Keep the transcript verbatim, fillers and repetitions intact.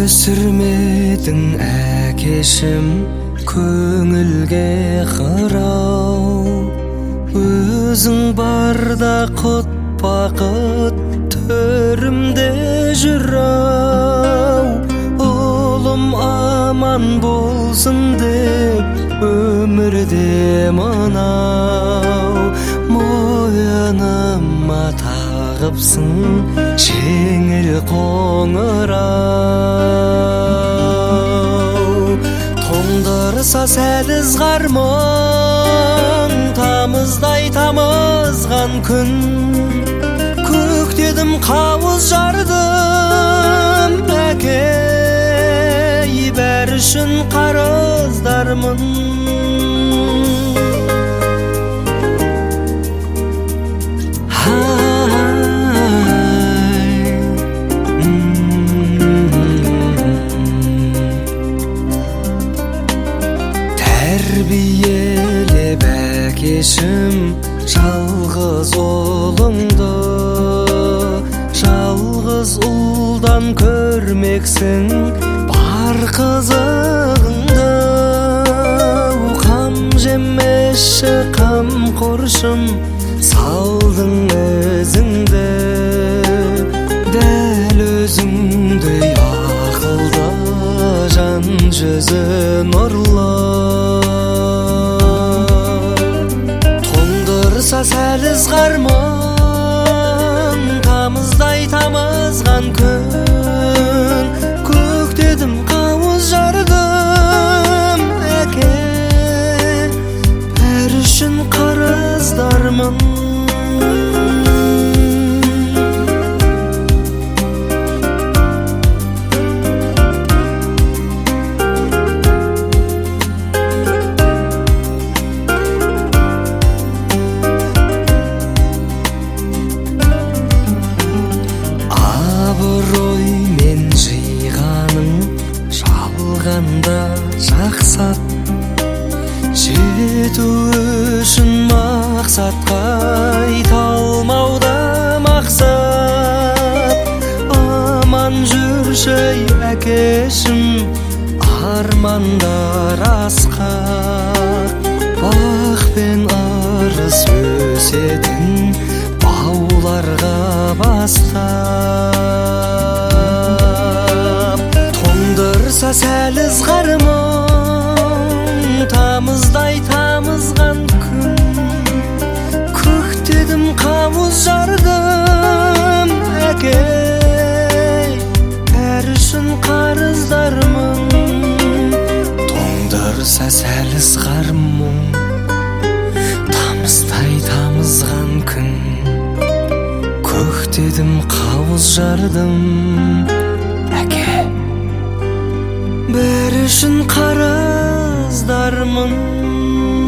өсірмедің әкешім көңілге қырау, өзің барда құт бақыт төрімде жүрау. Ұлым аман болсын деп өмірде мынау, мойыныма тағыпсың жеңіл қоңырау. Тоңдырса сәл ызғармың, тамыздай тамызған күн, көктедім қауыз жардым әкей, бәрі үшін қарыздармын. Тәрбиелеп әкешім жалғыз ұлыңды, жалғыз ұлдан көрмексің бар қызығыңды. Қам жемеші қамқоршым, салдың өзіңді, дәл өзіңдей ақылды, жан жүзі нұрлы. Тоңдырса сәл ызғармың, тамыздай тамызған күн, көктедім қауыз жардым әке, бәрі үшін қарыздармын. Абыроймен жиғаның жалғанда жақсат, жету үшін мақсатқа айталмауда мақсат. Аман жүрші әкешім, армандар асқақ, бақ пен арыс өсетін бауларға бастап. Тоңдырса сәл ызғармың, тамыздай тамызған күн, көктедім қауыз жардым әкей, бәрі үшін қарыздармын. Тоңдырса сәл ызғармың, тамыздай тамызған күн, көктедім қауыз жардым әке, бәрі үшін қарыздармын.